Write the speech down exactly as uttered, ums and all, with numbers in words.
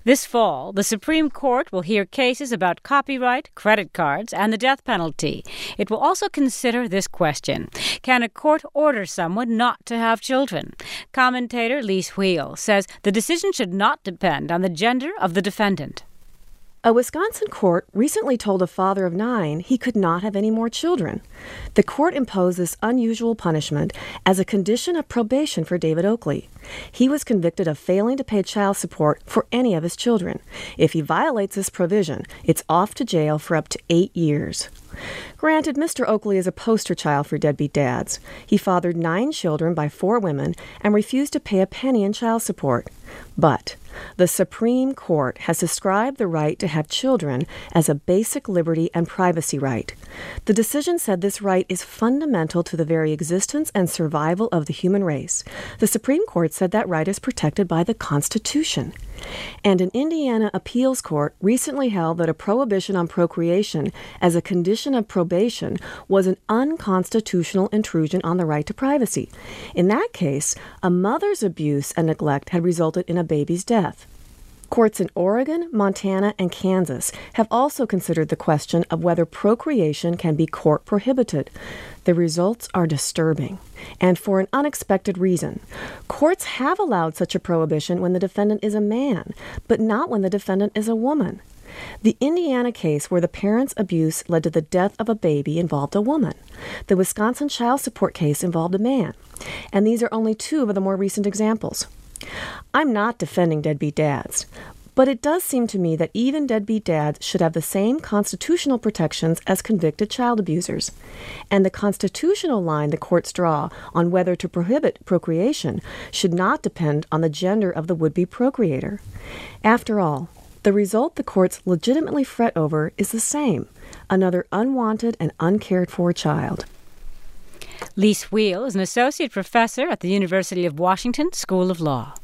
This fall, the Supreme Court will hear cases about copyright, credit cards, and the death penalty. It will also consider this question: can a court order someone not to have children? Commentator Lise Wheel says the decision should not depend on the gender of the defendant. A Wisconsin court recently told a father of nine he could not have any more children. The court imposed this unusual punishment as a condition of probation for David Oakley. He was convicted of failing to pay child support for any of his children. If he violates this provision, it's off to jail for up to eight years. Granted, Mister Oakley is a poster child for deadbeat dads. He fathered nine children by four women and refused to pay a penny in child support. But the Supreme Court has described the right to have children as a basic liberty and privacy right. The decision said this right is fundamental to the very existence and survival of the human race. The Supreme Court said that right is protected by the Constitution. And an Indiana appeals court recently held that a prohibition on procreation as a condition of probation was an unconstitutional intrusion on the right to privacy. In that case, a mother's abuse and neglect had resulted in a baby's death. Courts in Oregon, Montana, and Kansas have also considered the question of whether procreation can be court prohibited. The results are disturbing, and for an unexpected reason. Courts have allowed such a prohibition when the defendant is a man, but not when the defendant is a woman. The Indiana case where the parent's abuse led to the death of a baby involved a woman. The Wisconsin child support case involved a man. And these are only two of the more recent examples. I'm not defending deadbeat dads, but it does seem to me that even deadbeat dads should have the same constitutional protections as convicted child abusers. And the constitutional line the courts draw on whether to prohibit procreation should not depend on the gender of the would-be procreator. After all, the result the courts legitimately fret over is the same: another unwanted and uncared-for child. Lise Wheel is an associate professor at the University of Washington School of Law.